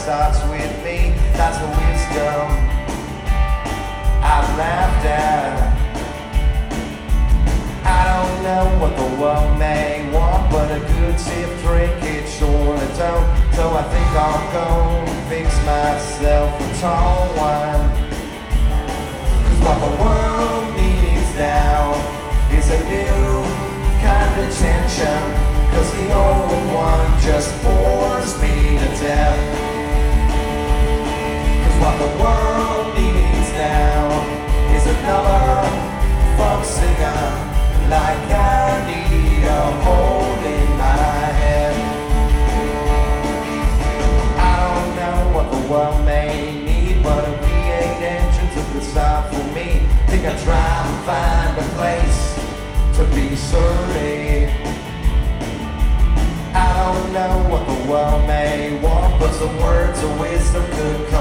starts with me. That's the wisdom I've laughed at. I don't know what the world may want, but a good stiff drink it surely don't. So I think I'll go and fix myself a tall one. 'Cause what the world needs now is a new kind of tension. 'Cause the old one just bores me to death. 'Cause what the world needs now is another folk singer, like I need a hole in my head. I don't know what the world may need, but a V8 engine's a good start for me. Think I'll try and find a place to be sorry. I don't know what the world may want, but some words of wisdom could come.